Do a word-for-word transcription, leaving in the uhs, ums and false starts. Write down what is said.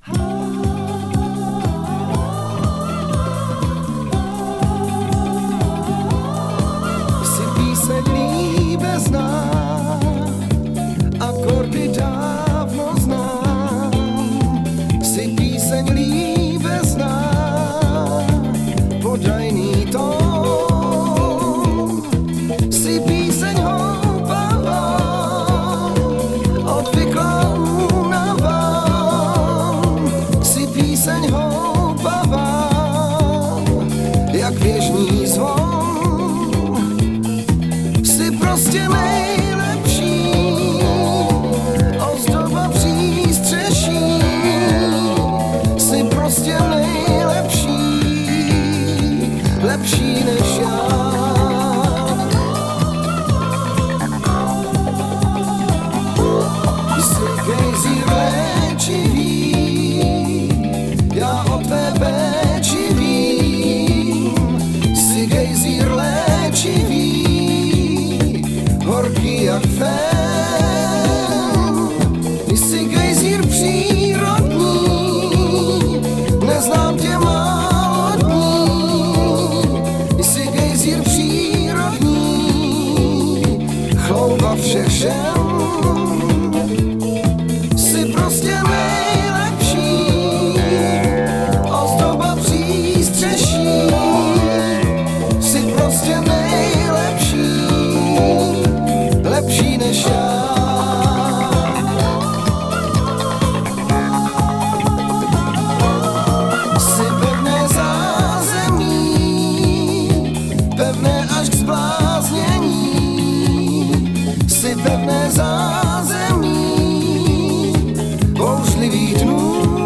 Jsi píseň líbezná, akordy dávno znám. Jsi píseň líbezná, podajný tón. Jsi píseň houpavá, odvyklá únava. Jsi píseň houpavá, jak věžný zvon. Jsi prostě nejlepší, ozdoba přístřeší. Jsi prostě nejlepší, lepší než já. Jsi gejzír léčivý, já o tvé péči vím. Jsi gejzír léčivý, horký jak fen. Jsi gejzír přírodní, neznám tě málo dní. Jsi gejzír přírodní, chlouba všech žen. Jsi prostě nejlepší, ozdoba přístřeší. Jsi prostě nejlepší, lepší než já. Jsi pevné zázemí, pevné až k zbláznění. Jsi pevné zázemí, bouřlivých dnů.